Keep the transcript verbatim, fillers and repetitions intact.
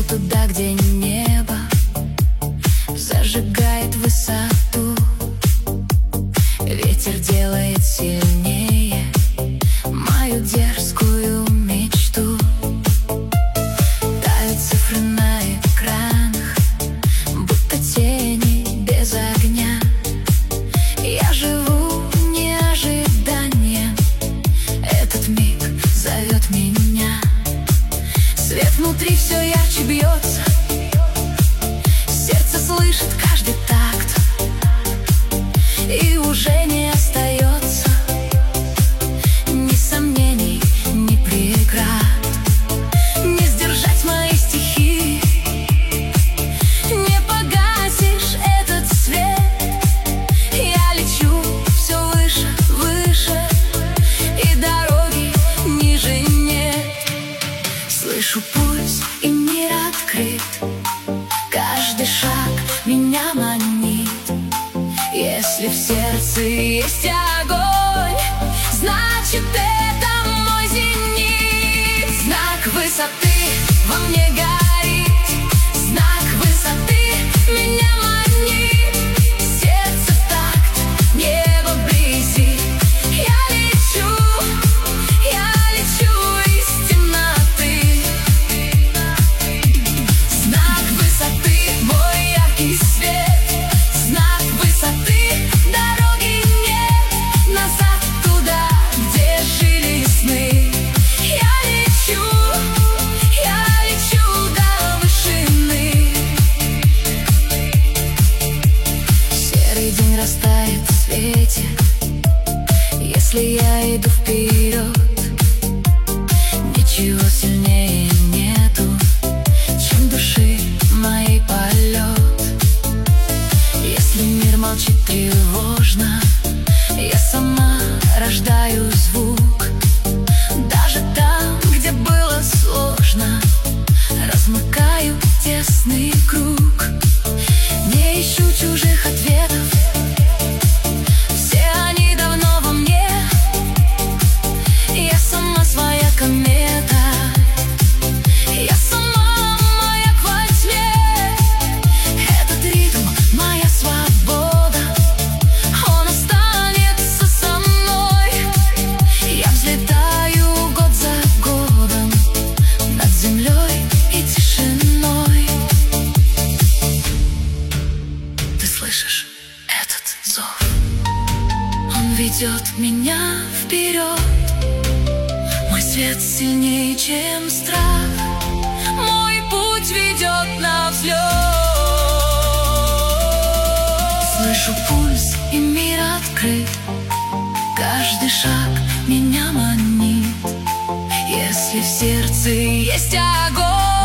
туда, где небо зажигает высоту. Ветер делает сильнее мою дерзкую мечту. Тают цифры на экранах, будто тени без огня. Я живу неожиданием, этот миг зовет меня. Свет внутри все ярче бьется, сердце слышит каждый такт, и уже не остается ни сомнений, ни преград. Не сдержать мои стихи, не погасишь этот свет. Я лечу все выше, выше, и дороги ниже нет. Слышу пульс, и мир открыт, каждый шаг меня манит. Если в сердце есть огонь, значит это мой зенит. Знак высоты во мне горит, знак высоты меня манит. Сердце в такт, небо вблизи. Я лечу, я лечу из темноты. Знак высоты мой яркий свет, знак высоты дороги нет назад туда, где жили сны. Я лечу, я лечу до вышины. Серый день растает в свете, если я иду вперед. Ничего сильнее нету, чем души моей полет. Если мир молчит тревожно, я сама рождаю звук. Даже там, где было сложно, размыкаю тесный круг. Не ищу чужих ответов, все они давно во мне. Я сама своя комета, я сама маяк во тьме. Этот ритм — моя свобода, он останется со мной. Я взлетаю год за годом над землей и тишиной. Ты слышишь этот зов? Он ведет меня вперед. Мой свет сильнее, чем страх, мой путь ведет на взлет. Слышу пульс, и мир открыт, каждый шаг меня манит. Если в сердце есть огонь,